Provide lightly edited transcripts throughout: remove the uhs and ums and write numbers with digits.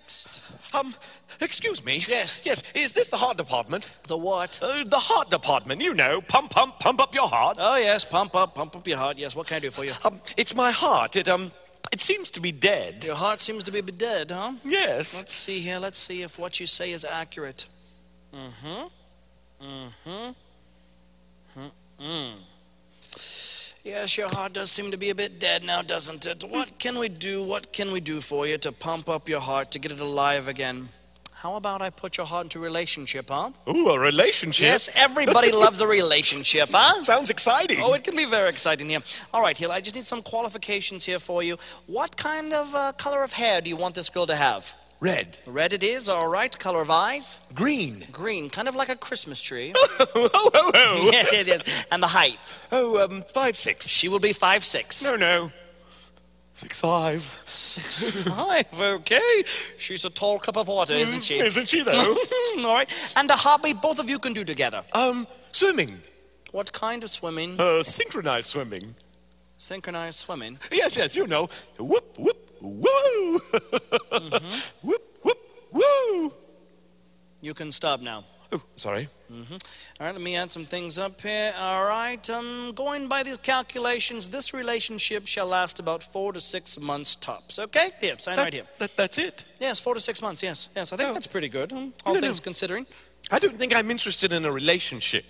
Next. Excuse me. Yes. Yes, is this the heart department? The what? The heart department, you know. Pump up your heart. Oh, yes, pump up your heart. Yes, what can I do for you? It's my heart. It seems to be dead. Your heart seems to be dead, huh? Yes. Let's see here. Let's see if what you say is accurate. Yes, your heart does seem to be a bit dead now, doesn't it? What can we do? What can we do for you to pump up your heart, to get it alive again? How about I put your heart into a relationship, huh? Ooh, a relationship? Yes, everybody loves a relationship, huh? Sounds exciting. Oh, it can be very exciting here. All right, Hill, I just need some qualifications here for you. What kind of color of hair do you want this girl to have? Red. Red it is, all right. Color of eyes? Green. Green, kind of like a Christmas tree. Oh. Yes. And the height? 5'6". She will be 5'6". No. 6'5". 6'5", okay. She's a tall cup of water, isn't she? Isn't she, though? All right. And a hobby both of you can do together. Swimming. What kind of swimming? Synchronized swimming. Synchronized swimming? Yes, you know. Whoop, whoop, woo. Whoop, whoop, woo. You can stop now. Oh, sorry. All right, let me add some things up here. All right, going by these calculations, this relationship shall last about 4 to 6 months tops. Okay? Here, sign right here. That's it? Yes, 4 to 6 months, yes. I think that's pretty good, all things considering. I don't think I'm interested in a relationship.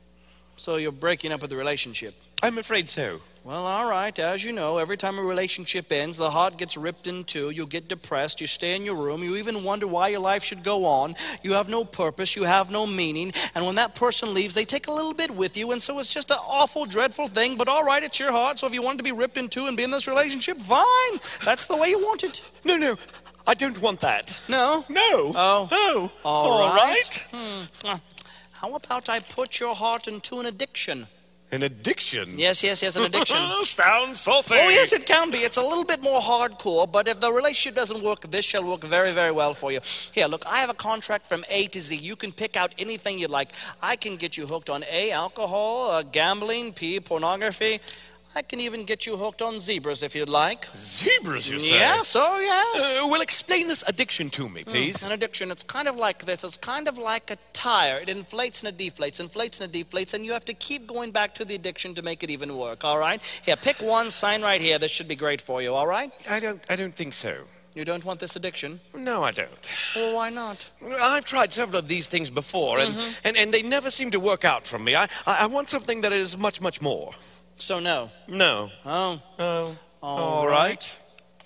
So you're breaking up with the relationship? I'm afraid so. Well, all right. As you know, every time a relationship ends, the heart gets ripped in two. You get depressed. You stay in your room. You even wonder why your life should go on. You have no purpose. You have no meaning. And when that person leaves, they take a little bit with you. And so it's just an awful, dreadful thing. But all right, it's your heart. So if you want it to be ripped in two and be in this relationship, fine. That's the way you want it. No. I don't want that. No? No. Oh. All right. How about I put your heart into an addiction? An addiction? Yes, an addiction. Sounds saucy. Oh, yes, it can be. It's a little bit more hardcore, but if the relationship doesn't work, this shall work very, very well for you. Here, look, I have a contract from A to Z. You can pick out anything you like. I can get you hooked on A, alcohol, gambling, P, pornography. I can even get you hooked on zebras if you'd like. Zebras, you say? Yes, oh yes. Well, explain this addiction to me, please. An addiction, it's kind of like this. It's kind of like a tire. It inflates and it deflates, and you have to keep going back to the addiction to make it even work, all right? Here, pick one, sign right here. This should be great for you, all right? I don't think so. You don't want this addiction? No, I don't. Well, why not? I've tried several of these things before, and they never seem to work out for me. I want something that is much, much more. So no? No. Oh. All right.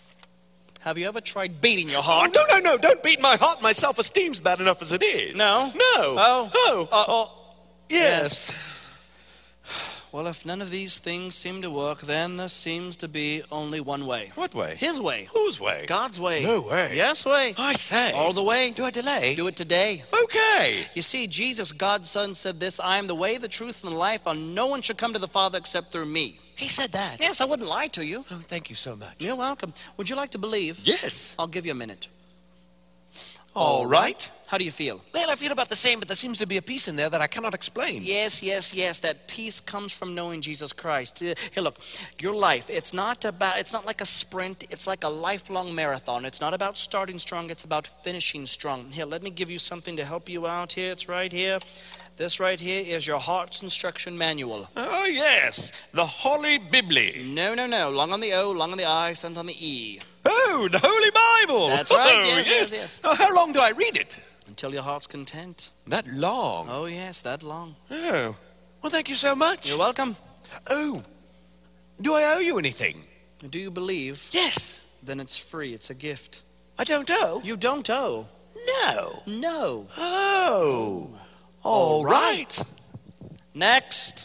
Have you ever tried beating your heart? No, don't beat my heart. My self-esteem's bad enough as it is. No? Oh. Yes. Well, if none of these things seem to work, then there seems to be only one way. What way? His way. Whose way? God's way. No way. Yes way. I say. All the way. Do I delay? Do it today. Okay. You see, Jesus, God's Son, said this, I am the way, the truth, and the life, and no one should come to the Father except through me. He said that? Yes, I wouldn't lie to you. Oh, thank you so much. You're welcome. Would you like to believe? Yes. I'll give you a minute. All right. How do you feel? Well, I feel about the same, but there seems to be a peace in there that I cannot explain. Yes. That peace comes from knowing Jesus Christ. Here, look, your life, it's not like a sprint. It's like a lifelong marathon. It's not about starting strong. It's about finishing strong. Here, let me give you something to help you out here. It's right here. This right here is your heart's instruction manual. Oh, yes. The Holy Bible. No. Long on the O, long on the I, silent on the E. Oh, the Holy Bible. That's right. Oh, Yes. Oh, how long do I read it? Until your heart's content. That long? Oh, yes, that long. Oh. Well, thank you so much. You're welcome. Oh. Do I owe you anything? Do you believe? Yes. Then it's free. It's a gift. I don't owe? You don't owe. No. Oh. All right. Next.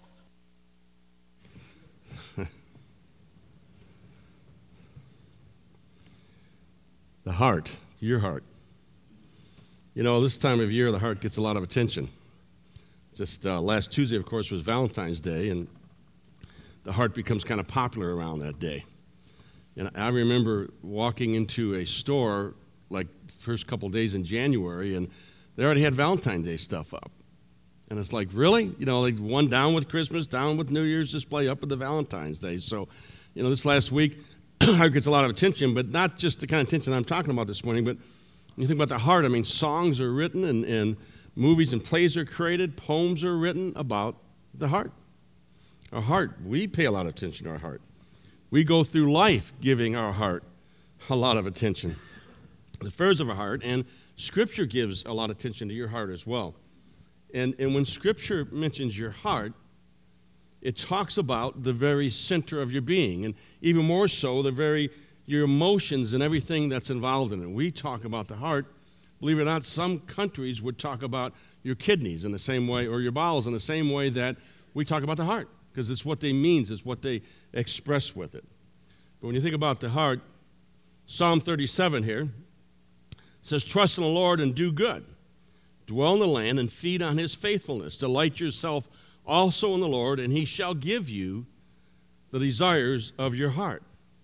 The heart, your heart. You know, this time of year, the heart gets a lot of attention. Just last Tuesday, of course, was Valentine's Day, and the heart becomes kind of popular around that day. And I remember walking into a store, like first couple days in January, and they already had Valentine's Day stuff up. And it's like, really? You know, like one down with Christmas, down with New Year's display, up with the Valentine's Day. So, you know, this last week, heart gets a lot of attention, but not just the kind of attention I'm talking about this morning, but When you think about the heart, I mean, songs are written and movies and plays are created, poems are written about the heart. Our heart, we pay a lot of attention to our heart. We go through life giving our heart a lot of attention. The affairs of our heart, and Scripture gives a lot of attention to your heart as well. And when Scripture mentions your heart, it talks about the very center of your being, and even more so, your emotions and everything that's involved in it. We talk about the heart. Believe it or not, some countries would talk about your kidneys in the same way, or your bowels in the same way that we talk about the heart, because it's what they mean, it's what they express with it. But when you think about the heart, Psalm 37 here says, trust in the Lord and do good. Dwell in the land and feed on his faithfulness. Delight yourself also in the Lord, and he shall give you the desires of your heart.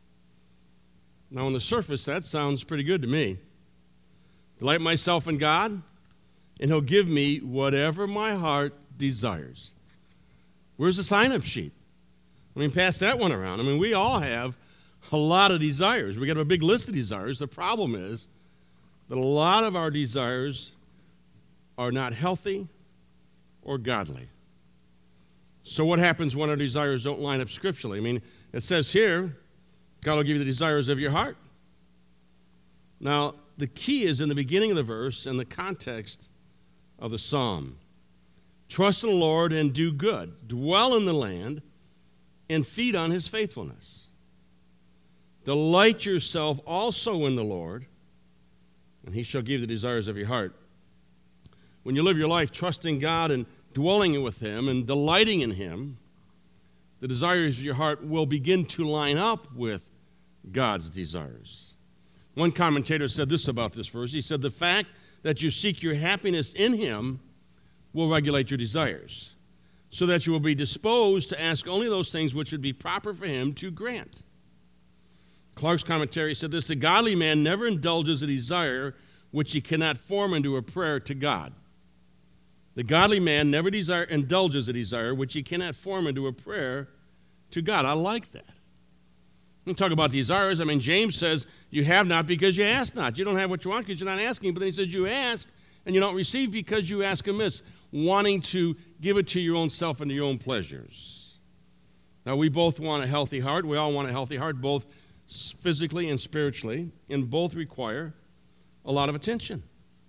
Now, on the surface, that sounds pretty good to me. Delight myself in God, and he'll give me whatever my heart desires. Where's the sign-up sheet? I mean, pass that one around. I mean, we all have a lot of desires. We got a big list of desires. The problem is that a lot of our desires are not healthy or godly. So what happens when our desires don't line up scripturally? I mean, it says here, God will give you the desires of your heart. Now, the key is in the beginning of the verse and the context of the psalm. Trust in the Lord and do good. Dwell in the land and feed on his faithfulness. Delight yourself also in the Lord, and he shall give you the desires of your heart. When you live your life trusting God and dwelling with him and delighting in him, the desires of your heart will begin to line up with God's desires. One commentator said this about this verse. He said, the fact that you seek your happiness in him will regulate your desires, so that you will be disposed to ask only those things which would be proper for him to grant. Clark's commentary said this, the godly man never indulges a desire which he cannot form into a prayer to God. The godly man never indulges a desire which he cannot form into a prayer to God. I like that. We talk about desires. I mean, James says, you have not because you ask not. You don't have what you want because you're not asking. But then he says, you ask and you don't receive because you ask amiss, wanting to give it to your own self and to your own pleasures. Now, we both want a healthy heart. We all want a healthy heart, both physically and spiritually, and both require a lot of attention.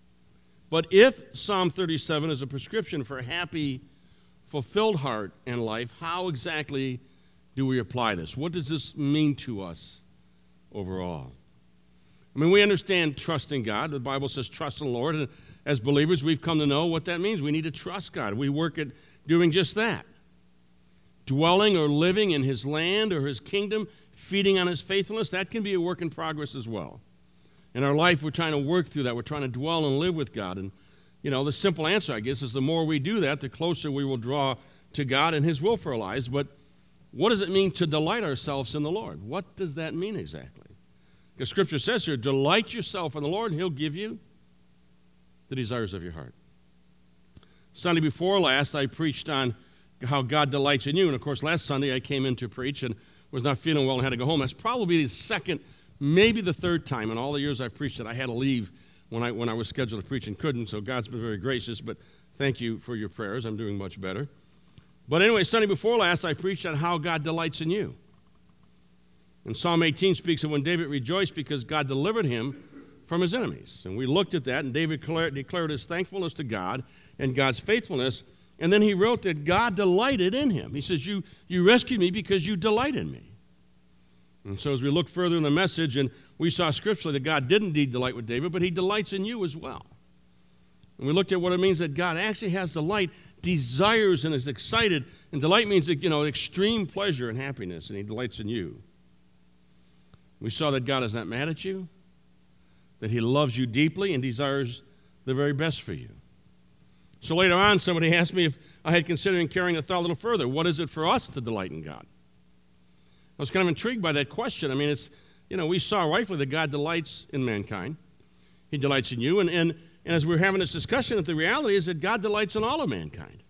But if Psalm 37 is a prescription for a happy, fulfilled heart and life, how exactly do we apply this? What does this mean to us overall? I mean, we understand trusting God. The Bible says trust in the Lord, and as believers, we've come to know what that means. We need to trust God. We work at doing just that. Dwelling or living in his land or his kingdom, feeding on his faithfulness, that can be a work in progress as well. In our life, we're trying to work through that. We're trying to dwell and live with God. And, the simple answer, I guess, is the more we do that, the closer we will draw to God and his will for our lives. But what does it mean to delight ourselves in the Lord? What does that mean exactly? Because Scripture says here, delight yourself in the Lord, and he'll give you the desires of your heart. Sunday before last, I preached on how God delights in you. And, of course, last Sunday I came in to preach and was not feeling well and had to go home. That's probably the second, maybe the third time in all the years I've preached that I had to leave when I was scheduled to preach and couldn't. So God's been very gracious, but thank you for your prayers. I'm doing much better. But anyway, Sunday before last, I preached on how God delights in you. And Psalm 18 speaks of when David rejoiced because God delivered him from his enemies. And we looked at that, and David declared his thankfulness to God and God's faithfulness. And then he wrote that God delighted in him. He says, you rescued me because you delight in me. And so as we look further in the message, and we saw scripturally that God did indeed delight with David, but he delights in you as well. And we looked at what it means that God actually has delight, desires, and is excited. And delight means, extreme pleasure and happiness, and he delights in you. We saw that God is not mad at you, that he loves you deeply and desires the very best for you. So later on, somebody asked me if I had considered carrying the thought a little further. What is it for us to delight in God? I was kind of intrigued by that question. I mean, it's, we saw rightfully that God delights in mankind. He delights in you. And as we're having this discussion, the reality is that God delights in all of mankind.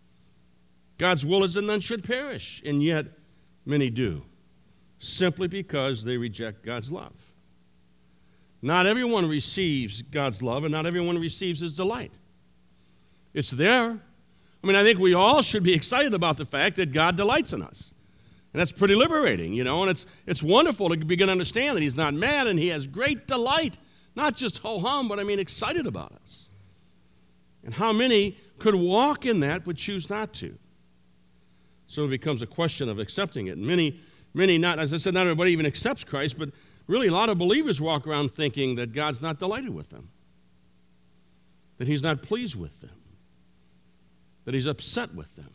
God's will is that none should perish, and yet many do, simply because they reject God's love. Not everyone receives God's love, and not everyone receives his delight. It's there. I mean, I think we all should be excited about the fact that God delights in us. And that's pretty liberating, you know, and it's wonderful to begin to understand that he's not mad and he has great delight, not just ho-hum, but I mean excited about us. And how many could walk in that but choose not to? So it becomes a question of accepting it. And many not, as I said, not everybody even accepts Christ, but really a lot of believers walk around thinking that God's not delighted with them, that he's not pleased with them, that he's upset with them.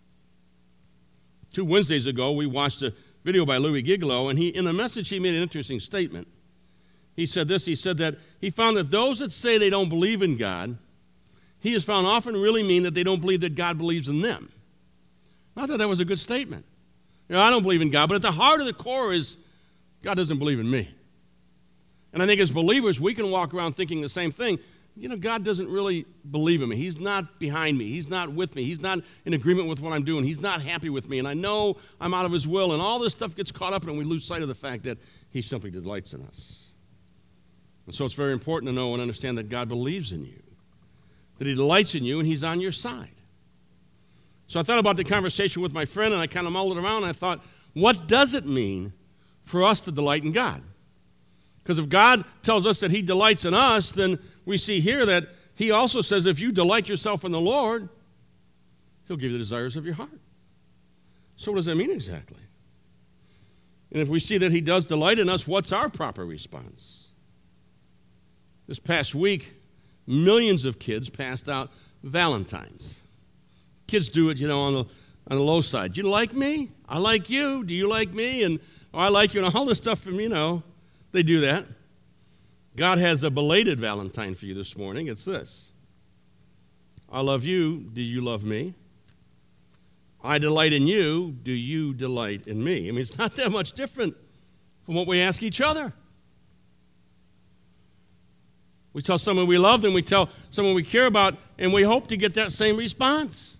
2 Wednesdays ago, we watched a video by Louis Giglio, and in the message, he made an interesting statement. He said this, he said that he found that those that say they don't believe in God, he has found often really mean that they don't believe that God believes in them. I thought that was a good statement. You know, I don't believe in God, but at the heart of the core is God doesn't believe in me. And I think as believers, we can walk around thinking the same thing. You know, God doesn't really believe in me. He's not behind me. He's not with me. He's not in agreement with what I'm doing. He's not happy with me. And I know I'm out of his will. And all this stuff gets caught up in, and we lose sight of the fact that he simply delights in us. And so it's very important to know and understand that God believes in you, that he delights in you, and he's on your side. So I thought about the conversation with my friend, and I kind of mulled it around, and I thought, what does it mean for us to delight in God? Because if God tells us that he delights in us, then we see here that he also says if you delight yourself in the Lord, he'll give you the desires of your heart. So what does that mean exactly? And if we see that he does delight in us, what's our proper response? This past week, millions of kids passed out Valentines. Kids do it, you know, on the low side. Do you like me? I like you. Do you like me? And I like you. And all this stuff from, you know, they do that. God has a belated Valentine for you this morning. It's this. I love you. Do you love me? I delight in you. Do you delight in me? I mean, it's not that much different from what we ask each other. We tell someone we love them, we tell someone we care about, and we hope to get that same response.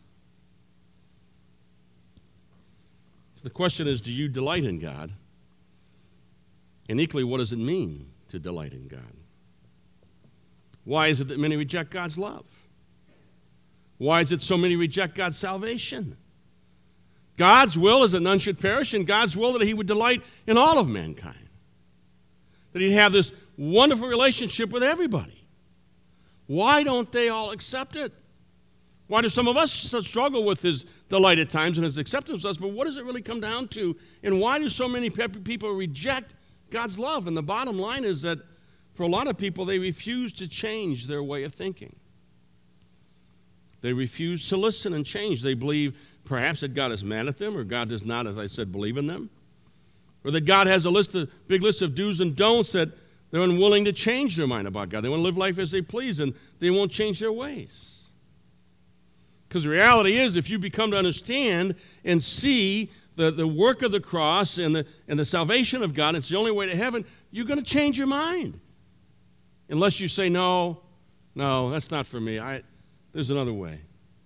So the question is, do you delight in God? And equally, what does it mean to delight in God? Why is it that many reject God's love? Why is it so many reject God's salvation? God's will is that none should perish, and God's will that he would delight in all of mankind. That he'd have this wonderful relationship with everybody. Why don't they all accept it? Why do some of us struggle with his delight at times and his acceptance of us, but what does it really come down to? And why do so many people reject God's love? And the bottom line is that for a lot of people, they refuse to change their way of thinking. They refuse to listen and change. They believe perhaps that God is mad at them, or God does not, as I said, believe in them. Or that God has a big list of do's and don'ts that they're unwilling to change their mind about God. They want to live life as they please, and they won't change their ways. Because the reality is, if you become to understand and see the work of the cross and the salvation of God, it's the only way to heaven, you're going to change your mind. Unless you say, no, that's not for me. There's another way.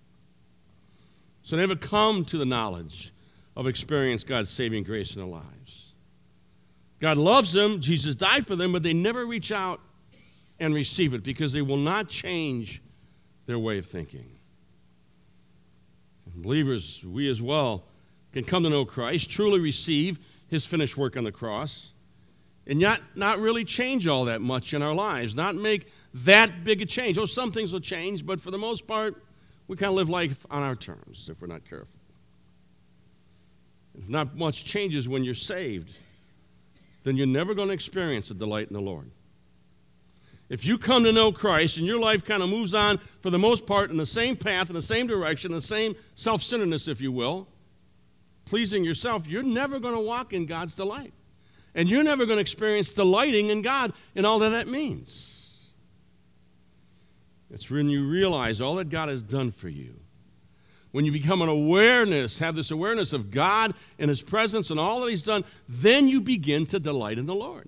So they never come to the knowledge of experience God's saving grace in their lives. God loves them, Jesus died for them, but they never reach out and receive it because they will not change their way of thinking. And believers, we as well can come to know Christ, truly receive his finished work on the cross, and not really change all that much in our lives, not make that big a change. Oh, some things will change, but for the most part, we kind of live life on our terms if we're not careful. If not much changes when you're saved, then you're never going to experience a delight in the Lord. If you come to know Christ and your life kind of moves on, for the most part, in the same path, in the same direction, the same self-centeredness, if you will, pleasing yourself, you're never going to walk in God's delight. And you're never going to experience delighting in God and all that means. It's when you realize all that God has done for you. When you become have this awareness of God and his presence and all that he's done, then you begin to delight in the Lord.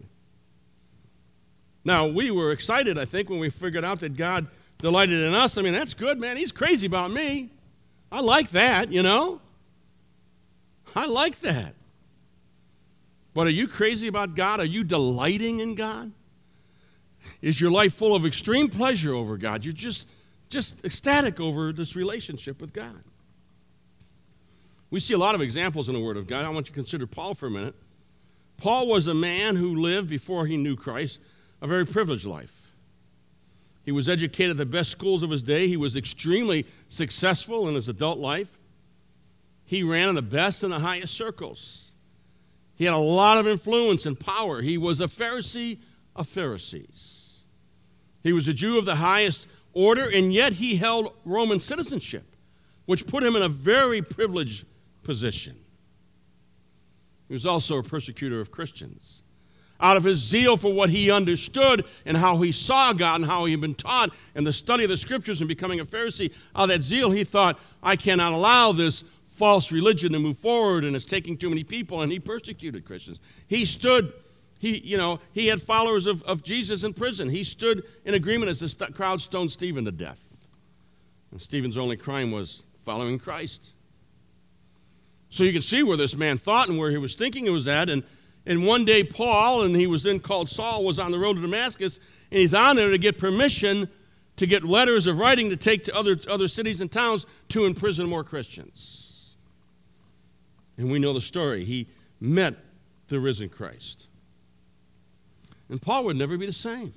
Now, we were excited, I think, when we figured out that God delighted in us. I mean, that's good, man. He's crazy about me. I like that, you know. I like that. But are you crazy about God? Are you delighting in God? Is your life full of extreme pleasure over God? You're just ecstatic over this relationship with God. We see a lot of examples in the Word of God. I want you to consider Paul for a minute. Paul was a man who lived, before he knew Christ, a very privileged life. He was educated at the best schools of his day. He was extremely successful in his adult life. He ran in the best and the highest circles. He had a lot of influence and power. He was a Pharisee of Pharisees. He was a Jew of the highest order, and yet he held Roman citizenship, which put him in a very privileged position. He was also a persecutor of Christians. Out of his zeal for what he understood and how he saw God and how he had been taught and the study of the Scriptures and becoming a Pharisee, out of that zeal he thought, I cannot allow this false religion to move forward, and it's taking too many people, and he persecuted Christians. He had followers of Jesus in prison. He stood in agreement as the crowd stoned Stephen to death. And Stephen's only crime was following Christ. So you can see where this man thought and where he was thinking he was at. And one day Paul, and he was then called Saul, was on the road to Damascus, and he's on there to get permission to get letters of writing to take to other cities and towns to imprison more Christians. And we know the story. He met the risen Christ. And Paul would never be the same.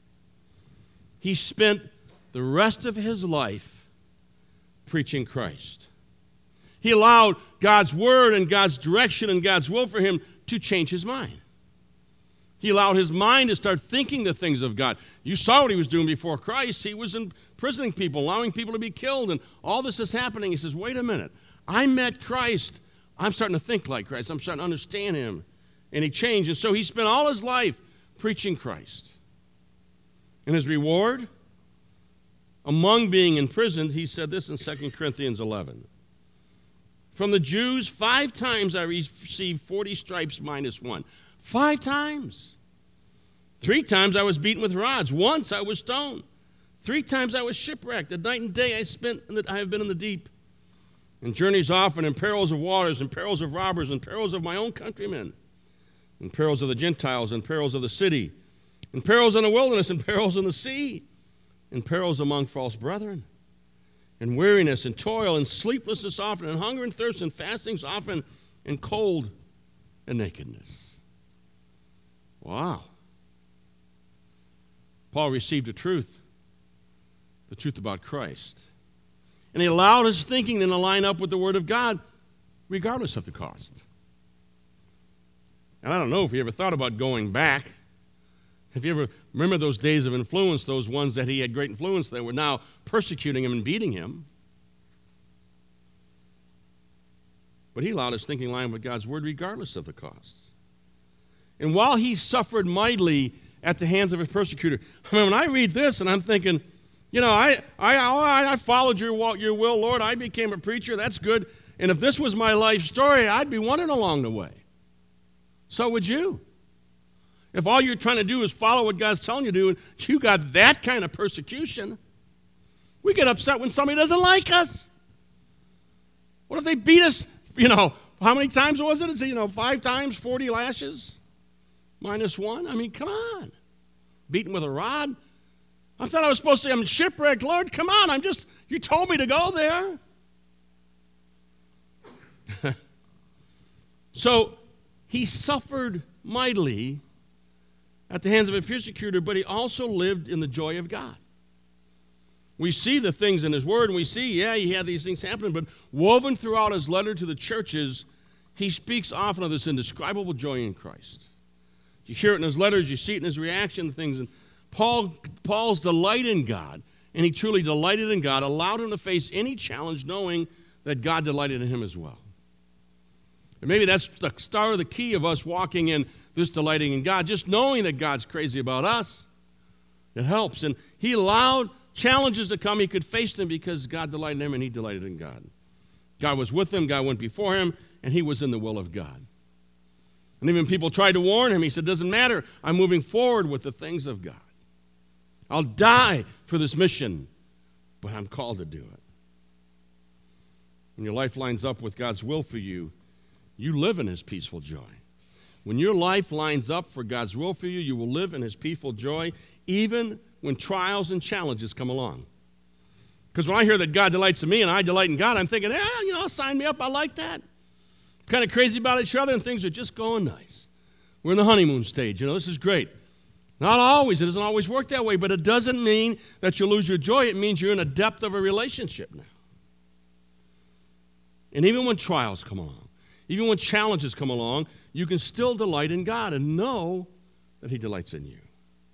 He spent the rest of his life preaching Christ. He allowed God's word and God's direction and God's will for him to change his mind. He allowed his mind to start thinking the things of God. You saw what he was doing before Christ. He was imprisoning people, allowing people to be killed, and all this is happening. He says, wait a minute. I met Christ. I'm starting to think like Christ. I'm starting to understand him. And he changed. And so he spent all his life preaching Christ. And his reward, among being imprisoned, he said this in 2 Corinthians 11. From the Jews, 5 times I received 40 stripes minus 1. 5 times. 3 times I was beaten with rods. Once I was stoned. 3 times I was shipwrecked. A night and day I have been in the deep. And journeys often, and perils of waters, and perils of robbers, and perils of my own countrymen, and perils of the Gentiles, and perils of the city, and perils in the wilderness, and perils in the sea, and perils among false brethren, and weariness, and toil, and sleeplessness often, and hunger and thirst, and fastings often, and cold and nakedness. Wow. Paul received the truth about Christ. And he allowed his thinking then to line up with the Word of God, regardless of the cost. And I don't know if you ever thought about going back. If you ever remember those days of influence, those ones that he had great influence that were now persecuting him and beating him. But he allowed his thinking line with God's Word regardless of the costs. And while he suffered mightily at the hands of his persecutor, I mean, when I read this and I'm thinking, you know, I followed your will, Lord. I became a preacher. That's good. And if this was my life story, I'd be wondering along the way. So would you. If all you're trying to do is follow what God's telling you to do, and you got that kind of persecution, we get upset when somebody doesn't like us. What if they beat us, how many times was it? It's, 5 times, 40 lashes, minus 1. I mean, come on. Beaten with a rod. I thought I was supposed to say I'm shipwrecked. Lord, come on. You told me to go there. So he suffered mightily at the hands of a persecutor, but he also lived in the joy of God. We see the things in his word, and we see, he had these things happening, but woven throughout his letter to the churches, he speaks often of this indescribable joy in Christ. You hear it in his letters, you see it in his reaction to things, and Paul's delight in God, and he truly delighted in God, allowed him to face any challenge knowing that God delighted in him as well. And maybe that's the start of the key of us walking in this delighting in God, just knowing that God's crazy about us. It helps. And he allowed challenges to come. He could face them because God delighted in him and he delighted in God. God was with him. God went before him, and he was in the will of God. And even people tried to warn him. He said, doesn't matter. I'm moving forward with the things of God. I'll die for this mission, but I'm called to do it. When your life lines up with God's will for you, you live in his peaceful joy. When your life lines up for God's will for you, you will live in his peaceful joy, even when trials and challenges come along. Because when I hear that God delights in me and I delight in God, I'm thinking, sign me up. I like that. Kind of crazy about each other, and things are just going nice. We're in the honeymoon stage. This is great. Not always. It doesn't always work that way, but it doesn't mean that you lose your joy. It means you're in a depth of a relationship now. And even when trials come along, even when challenges come along, you can still delight in God and know that he delights in you.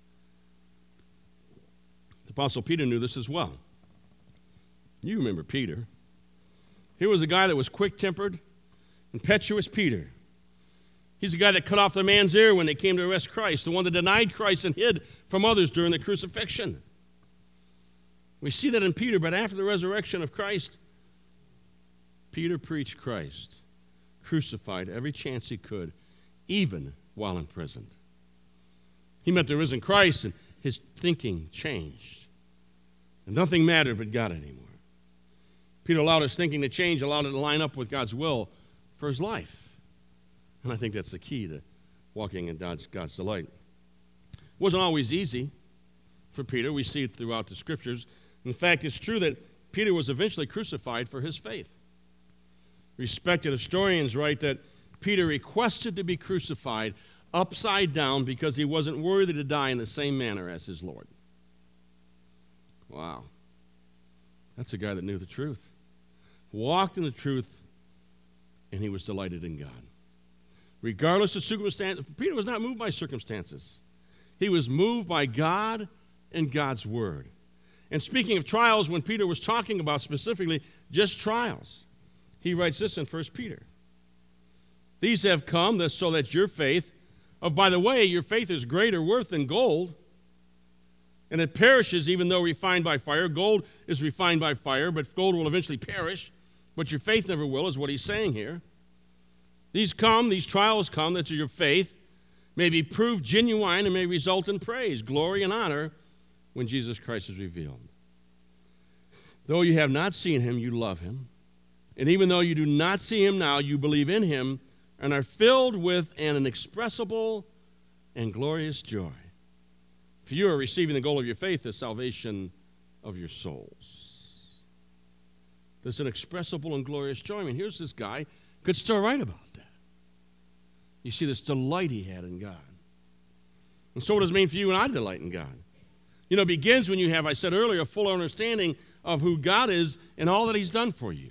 The Apostle Peter knew this as well. You remember Peter. Here was a guy that was quick-tempered, impetuous Peter. He's the guy that cut off the man's ear when they came to arrest Christ, the one that denied Christ and hid from others during the crucifixion. We see that in Peter, but after the resurrection of Christ, Peter preached Christ, crucified every chance he could, even while imprisoned. He met the risen Christ, and his thinking changed. And nothing mattered but God anymore. Peter allowed his thinking to change, allowed it to line up with God's will for his life. And I think that's the key to walking in God's delight. It wasn't always easy for Peter. We see it throughout the Scriptures. In fact, it's true that Peter was eventually crucified for his faith. Respected historians write that Peter requested to be crucified upside down because he wasn't worthy to die in the same manner as his Lord. Wow. That's a guy that knew the truth, walked in the truth, and he was delighted in God. Regardless of circumstances, Peter was not moved by circumstances. He was moved by God and God's word. And speaking of trials, when Peter was talking about specifically just trials, he writes this in 1 Peter. These have come so that your faith, by the way, your faith is greater worth than gold, and it perishes even though refined by fire. Gold is refined by fire, but gold will eventually perish, but your faith never will, is what he's saying here. These trials come, that your faith may be proved genuine and may result in praise, glory, and honor when Jesus Christ is revealed. Though you have not seen him, you love him. And even though you do not see him now, you believe in him and are filled with an inexpressible and glorious joy. For you are receiving the goal of your faith, the salvation of your souls. There's an inexpressible and glorious joy. I mean, here's this guy, could still write about that. You see this delight he had in God. And so what does it mean for you and I to delight in God? It begins when you have, I said earlier, a full understanding of who God is and all that he's done for you.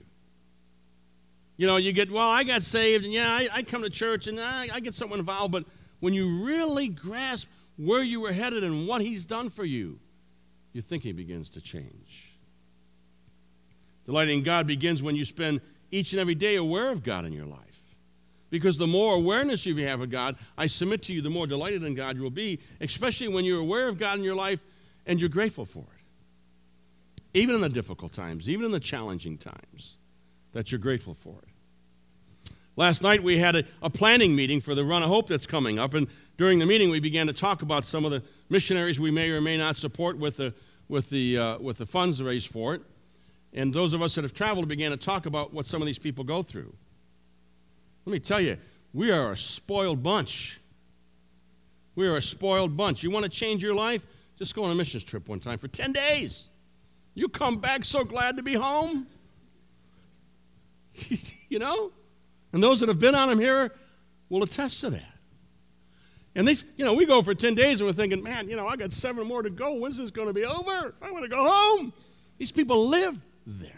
You get, I got saved, and I come to church, and I get somewhat involved, but when you really grasp where you were headed and what he's done for you, your thinking begins to change. Delighting in God begins when you spend each and every day aware of God in your life. Because the more awareness you have of God, I submit to you, the more delighted in God you will be, especially when you're aware of God in your life and you're grateful for it. Even in the difficult times, even in the challenging times, that you're grateful for it. Last night we had a planning meeting for the Run of Hope that's coming up, and during the meeting we began to talk about some of the missionaries we may or may not support with the funds raised for it. And those of us that have traveled began to talk about what some of these people go through. Let me tell you, we are a spoiled bunch. We are a spoiled bunch. You want to change your life? Just go on a missions trip one time for 10 days. You come back so glad to be home. And those that have been on them here will attest to that. And these, we go for 10 days and we're thinking, man, I got 7 more to go. When's this going to be over? I want to go home. These people live there.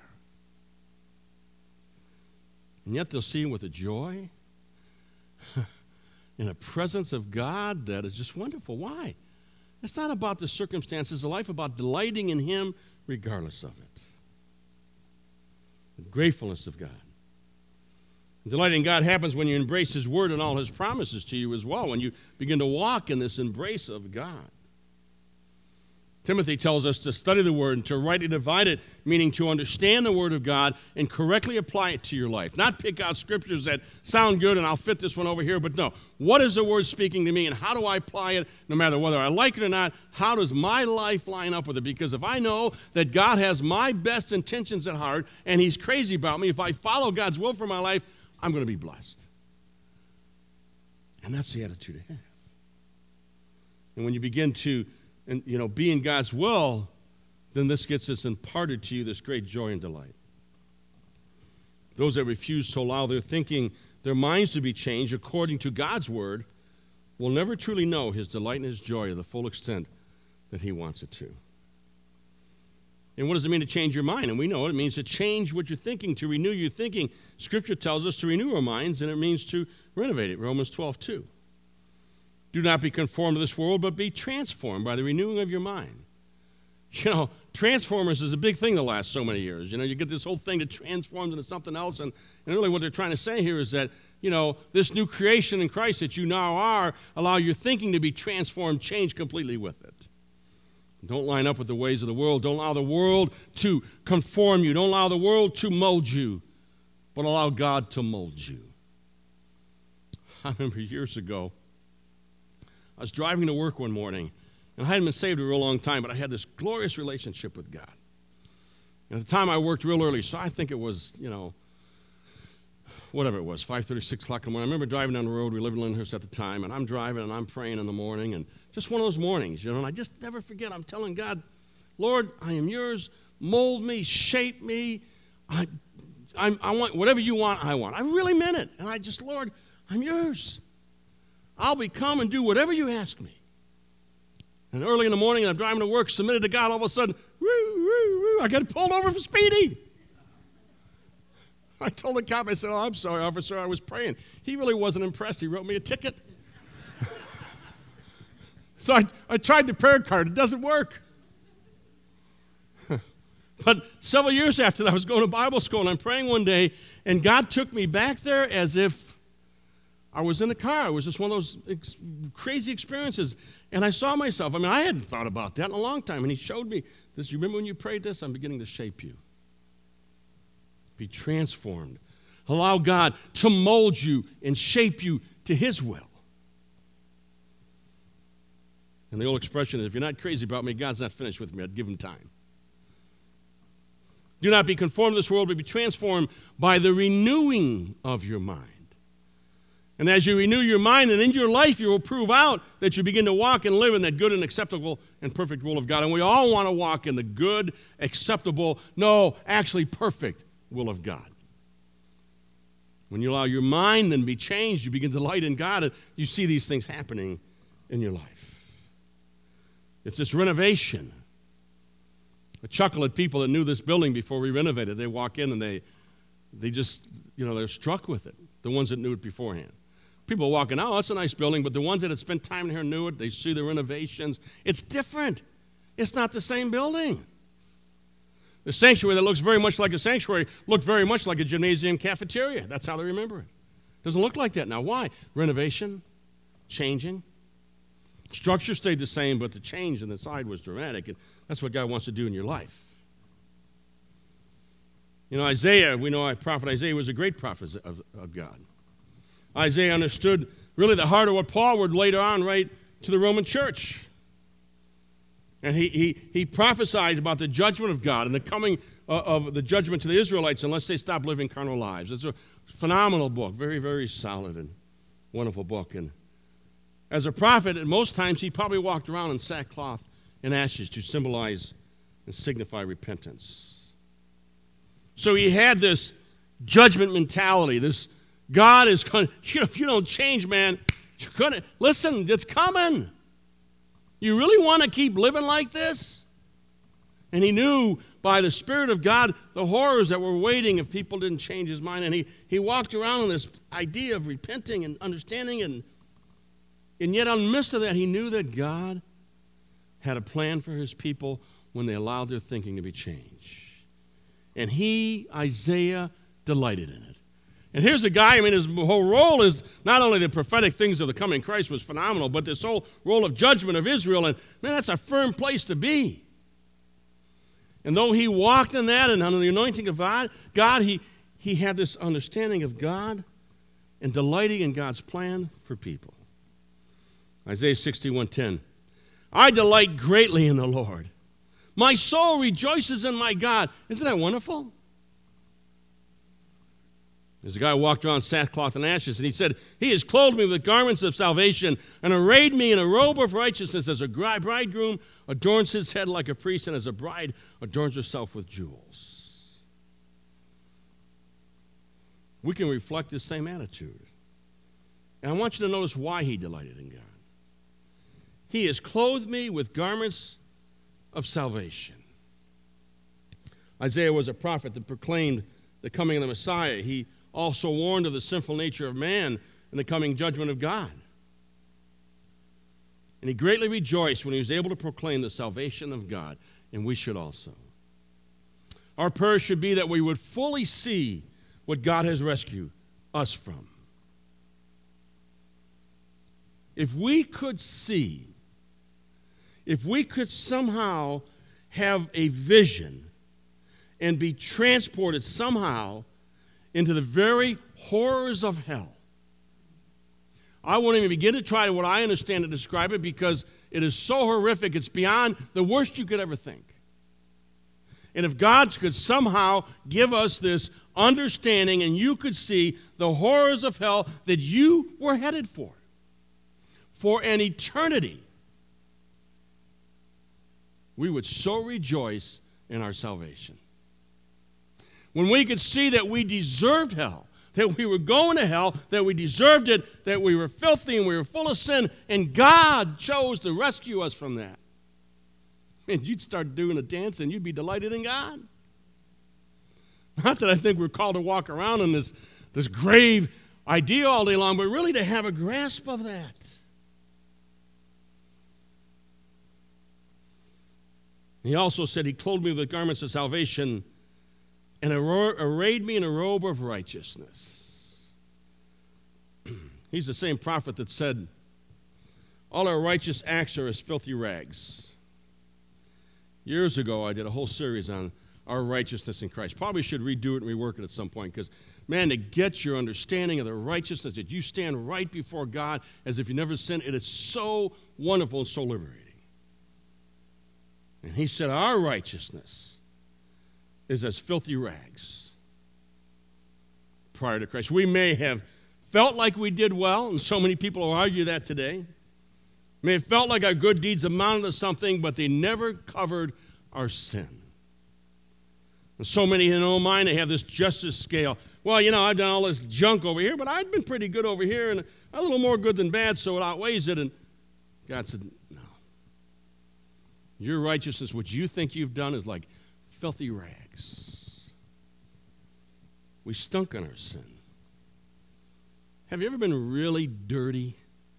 And yet they'll see him with a joy in a presence of God that is just wonderful. Why? It's not about the circumstances of life, about delighting in him regardless of it. The gratefulness of God. And delighting in God happens when you embrace his word and all his promises to you as well, when you begin to walk in this embrace of God. Timothy tells us to study the word and to rightly divide it, meaning to understand the word of God and correctly apply it to your life. Not pick out scriptures that sound good and I'll fit this one over here, but no. What is the word speaking to me and how do I apply it, no matter whether I like it or not? How does my life line up with it? Because if I know that God has my best intentions at heart and he's crazy about me, if I follow God's will for my life, I'm going to be blessed. And that's the attitude to have. And when you begin to be in God's will, then this gets us imparted to you, this great joy and delight. Those that refuse to allow their thinking, their minds to be changed according to God's word, will never truly know his delight and his joy to the full extent that he wants it to. And what does it mean to change your mind? And we know it means to change what you're thinking, to renew your thinking. Scripture tells us to renew our minds, and it means to renovate it. Romans 12:2. Do not be conformed to this world, but be transformed by the renewing of your mind. Transformers is a big thing the last so many years. You get this whole thing that transforms into something else, and really what they're trying to say here is that, this new creation in Christ that you now are, allow your thinking to be transformed, change completely with it. Don't line up with the ways of the world. Don't allow the world to conform you. Don't allow the world to mold you, but allow God to mold you. I remember years ago, I was driving to work one morning, and I hadn't been saved a real long time, but I had this glorious relationship with God. And at the time, I worked real early, so I think it was, whatever it was, 5:30, 6 o'clock in the morning. I remember driving down the road. We lived in Lyndhurst at the time, and I'm driving, and I'm praying in the morning, and just one of those mornings, and I just never forget. I'm telling God, Lord, I am yours. Mold me, shape me. I want whatever you want, I want. I really meant it. And I just, Lord, I'm yours. I'll become and do whatever you ask me. And early in the morning, I'm driving to work, submitted to God, all of a sudden, I got pulled over for speeding. I told the cop, I said, I'm sorry, officer, I was praying. He really wasn't impressed. He wrote me a ticket. So I tried the prayer card. It doesn't work. But several years after that, I was going to Bible school, and I'm praying one day, and God took me back there as if I was in the car. It was just one of those crazy experiences. And I saw myself. I hadn't thought about that in a long time. And he showed me this. You remember when you prayed this? I'm beginning to shape you. Be transformed. Allow God to mold you and shape you to his will. And the old expression is, if you're not crazy about me, God's not finished with me. I'd give him time. Do not be conformed to this world, but be transformed by the renewing of your mind. And as you renew your mind, and in your life you will prove out that you begin to walk and live in that good and acceptable and perfect will of God. And we all want to walk in the good, acceptable, actually perfect will of God. When you allow your mind then to be changed, you begin to delight in God, and you see these things happening in your life. It's this renovation. I chuckle at people that knew this building before we renovated. They walk in and they just, they're struck with it, the ones that knew it beforehand. People walking, that's a nice building, but the ones that had spent time here knew it. They see the renovations. It's different. It's not the same building. The sanctuary that looks very much like a sanctuary looked very much like a gymnasium cafeteria. That's how they remember it. Doesn't look like that now. Why? Renovation, changing. Structure stayed the same, but the change in the side was dramatic, and that's what God wants to do in your life. Isaiah, we know prophet Isaiah was a great prophet of God. Isaiah understood really the heart of what Paul would later on write to the Roman church. And he prophesied about the judgment of God and the coming of the judgment to the Israelites unless they stop living carnal lives. It's a phenomenal book, very, very solid and wonderful book. And as a prophet, at most times he probably walked around in sackcloth and ashes to symbolize and signify repentance. So he had this judgment mentality, this God is going to, if you don't change, man, you're going to, listen, it's coming. You really want to keep living like this? And he knew by the Spirit of God the horrors that were waiting if people didn't change his mind. And he walked around in this idea of repenting and understanding, and yet in the midst of that, he knew that God had a plan for his people when they allowed their thinking to be changed. And he, Isaiah, delighted in it. And here's a guy, his whole role is not only the prophetic things of the coming Christ was phenomenal, but this whole role of judgment of Israel. And man, that's a firm place to be. And though he walked in that and under the anointing of God, he had this understanding of God and delighting in God's plan for people. Isaiah 61:10, I delight greatly in the Lord. My soul rejoices in my God. Isn't that wonderful? There's a guy who walked around sackcloth and ashes, and he said, He has clothed me with garments of salvation and arrayed me in a robe of righteousness, as a bridegroom adorns his head like a priest, and as a bride adorns herself with jewels. We can reflect this same attitude. And I want you to notice why he delighted in God. He has clothed me with garments of salvation. Isaiah was a prophet that proclaimed the coming of the Messiah. He also warned of the sinful nature of man and the coming judgment of God. And he greatly rejoiced when he was able to proclaim the salvation of God, and we should also. Our prayer should be that we would fully see what God has rescued us from. If we could see, if we could somehow have a vision and be transported somehow into the very horrors of hell. I won't even begin to try to what I understand to describe it, because it is so horrific, it's beyond the worst you could ever think. And if God could somehow give us this understanding and you could see the horrors of hell that you were headed for an eternity, we would so rejoice in our salvation. When we could see that we deserved hell, that we were going to hell, that we deserved it, that we were filthy and we were full of sin, and God chose to rescue us from that. And you'd start doing a dance and you'd be delighted in God. Not that I think we're called to walk around in this grave idea all day long, but really to have a grasp of that. He also said, He clothed me with garments of salvation and arrayed me in a robe of righteousness. He's the same prophet that said, all our righteous acts are as filthy rags. Years ago, I did a whole series on our righteousness in Christ. Probably should redo it and rework it at some point, because, man, to get your understanding of the righteousness that you stand right before God as if you never sinned, it is so wonderful and so liberating. And he said, our righteousness is as filthy rags prior to Christ. We may have felt like we did well, and so many people will argue that today. May have felt like our good deeds amounted to something, but they never covered our sin. And so many in their own mind, they have this justice scale. Well, I've done all this junk over here, but I've been pretty good over here, and a little more good than bad, so it outweighs it. And God said, no. Your righteousness, what you think you've done, is like filthy rags. We stunk on our sin. Have you ever been really dirty?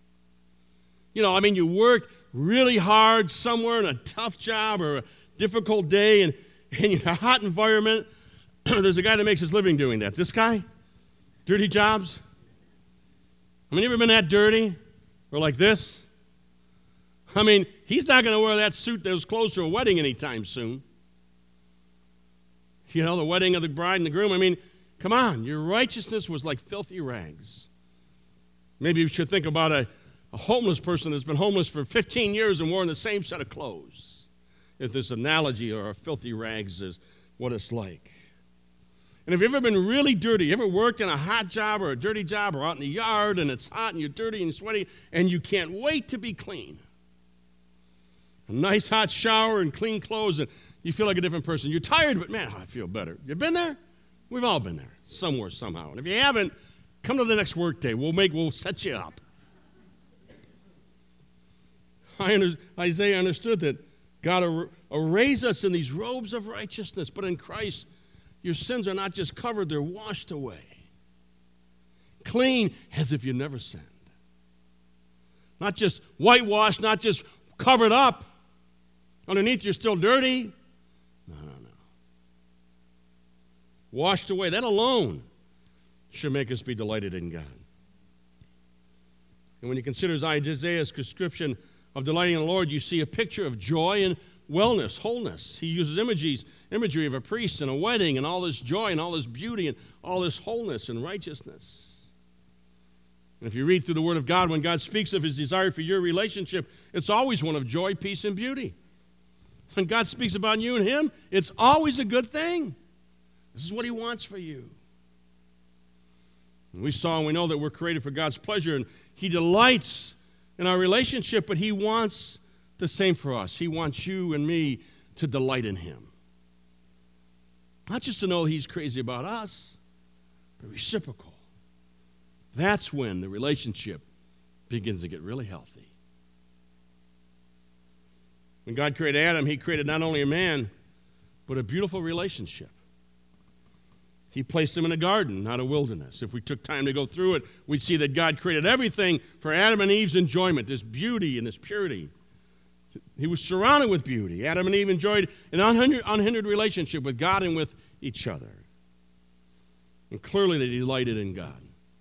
You worked really hard somewhere in a tough job or a difficult day and in a hot environment. There's a guy that makes his living doing that. This guy? Dirty jobs? You ever been that dirty? Or like this? He's not going to wear that suit, those clothes to a wedding anytime soon. The wedding of the bride and the groom. Come on, your righteousness was like filthy rags. Maybe you should think about a homeless person that's been homeless for 15 years and worn the same set of clothes. If this analogy or a filthy rags is what it's like. And if you've ever been really dirty, you ever worked in a hot job or a dirty job or out in the yard and it's hot and you're dirty and sweaty and you can't wait to be clean. A nice hot shower and clean clothes and you feel like a different person. You're tired, but man, I feel better. You been there? We've all been there, somewhere, somehow. And if you haven't, come to the next work day. We'll set you up. Isaiah understood that God arrays us in these robes of righteousness, but in Christ, your sins are not just covered, they're washed away. Clean as if you never sinned. Not just whitewashed, not just covered up. Underneath, you're still dirty. No. Washed away. That alone should make us be delighted in God. And when you consider Isaiah's description of delighting in the Lord, you see a picture of joy and wellness, wholeness. He uses imagery of a priest and a wedding and all this joy and all this beauty and all this wholeness and righteousness. And if you read through the Word of God, when God speaks of His desire for your relationship, it's always one of joy, peace, and beauty. When God speaks about you and Him, it's always a good thing. This is what He wants for you. And we saw and we know that we're created for God's pleasure, and He delights in our relationship, but He wants the same for us. He wants you and me to delight in Him. Not just to know He's crazy about us, but reciprocal. That's when the relationship begins to get really healthy. When God created Adam, He created not only a man, but a beautiful relationship. He placed him in a garden, not a wilderness. If we took time to go through it, we'd see that God created everything for Adam and Eve's enjoyment, this beauty and this purity. He was surrounded with beauty. Adam and Eve enjoyed an unhindered relationship with God and with each other. And clearly they delighted in God.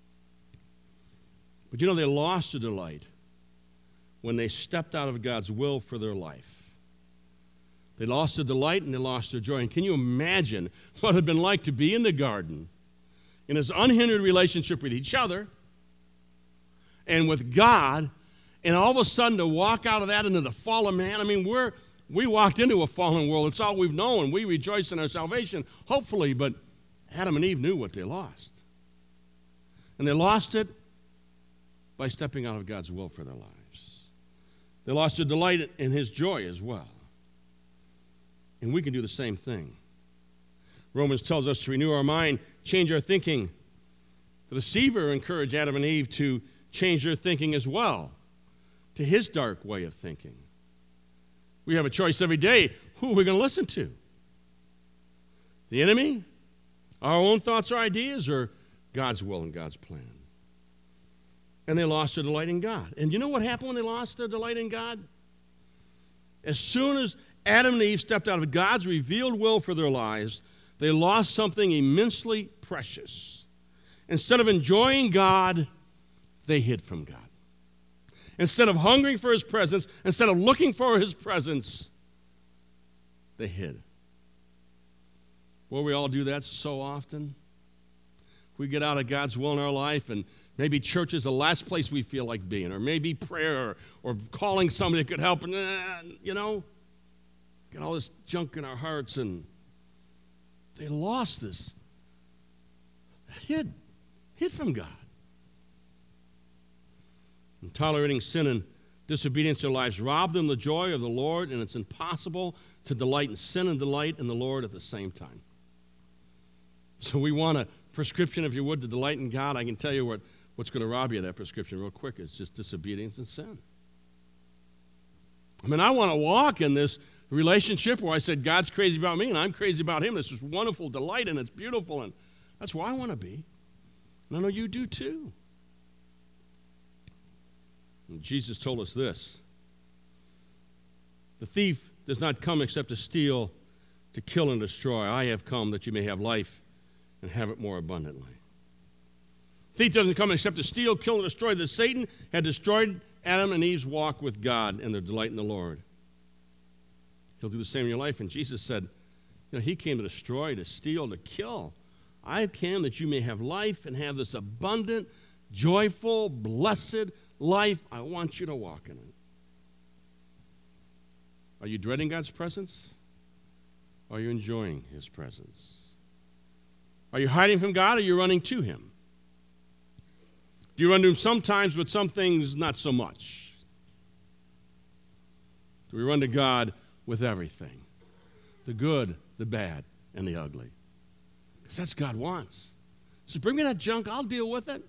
But you know, they lost their delight when they stepped out of God's will for their life. They lost their delight and they lost their joy. And can you imagine what it had been like to be in the garden in this unhindered relationship with each other and with God, and all of a sudden to walk out of that into the fallen man? I mean, we walked into a fallen world. It's all we've known. We rejoice in our salvation, hopefully, but Adam and Eve knew what they lost. And they lost it by stepping out of God's will for their lives. They lost their delight in His joy as well. And we can do the same thing. Romans tells us to renew our mind, change our thinking. The deceiver encouraged Adam and Eve to change their thinking as well to his dark way of thinking. We have a choice every day. Who are we going to listen to? The enemy? Our own thoughts or ideas? Or God's will and God's plan? And they lost their delight in God. And you know what happened when they lost their delight in God? As soon as Adam and Eve stepped out of God's revealed will for their lives, they lost something immensely precious. Instead of enjoying God, they hid from God. Instead of hungering for His presence, instead of looking for His presence, they hid. Well, we all do that so often. We get out of God's will in our life, and maybe church is the last place we feel like being, or maybe prayer, or calling somebody that could help, and get all this junk in our hearts, and they lost this. Hid from God. And tolerating sin and disobedience in their lives robbed them the joy of the Lord, and it's impossible to delight in sin and delight in the Lord at the same time. So we want a prescription, if you would, to delight in God. I can tell you what's going to rob you of that prescription real quick. It's just disobedience and sin. I mean, I want to walk in this relationship where I said, God's crazy about me and I'm crazy about Him. This is wonderful delight and it's beautiful, and that's where I want to be. And I know you do too. And Jesus told us this: the thief does not come except to steal, to kill, and destroy. I have come that you may have life and have it more abundantly. The thief doesn't come except to steal, kill, and destroy. That Satan had destroyed Adam and Eve's walk with God and their delight in the Lord. He'll do the same in your life. And Jesus said, He came to destroy, to steal, to kill. I came that you may have life and have this abundant, joyful, blessed life. I want you to walk in it. Are you dreading God's presence? Or are you enjoying His presence? Are you hiding from God, or are you running to Him? Do you run to Him sometimes, but some things not so much? Do we run to God with everything? The good, the bad, and the ugly. Because that's what God wants. So bring me that junk, I'll deal with it.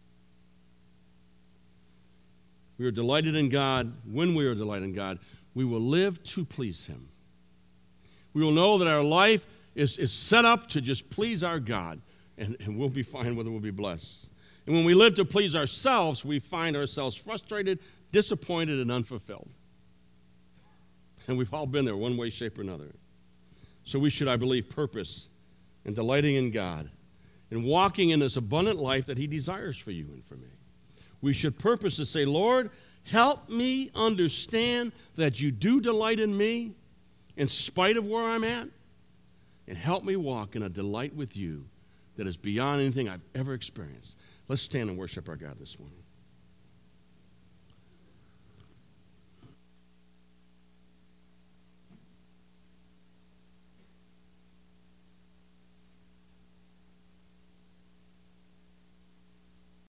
We are delighted in God. When we are delighted in God, we will live to please Him. We will know that our life is set up to just please our God, and we'll be fine with it, we'll be blessed. And when we live to please ourselves, we find ourselves frustrated, disappointed, and unfulfilled. And we've all been there one way, shape, or another. So we should, I believe, purpose in delighting in God and walking in this abundant life that He desires for you and for me. We should purpose to say, Lord, help me understand that you do delight in me in spite of where I'm at, and help me walk in a delight with you that is beyond anything I've ever experienced. Let's stand and worship our God this morning.